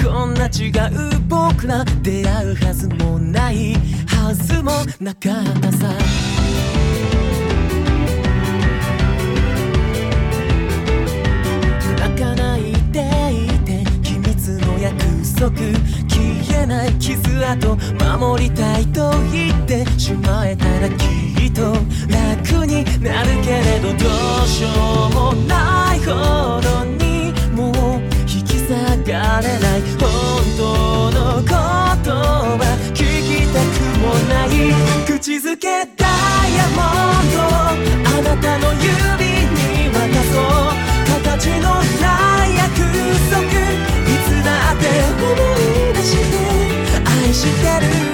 こんな違う僕ら出会うはずもないはずもなかったさ。泣かないでいて秘密の約束、消えない傷跡守りたいと言ってしまえたらきっと楽になるけれど、どうしようもないほどにもう引き下がれない本当のことは聞きたくもない。口づけダイヤモンドあなたの指に渡そう、形のない約束いつだって思い出して愛してる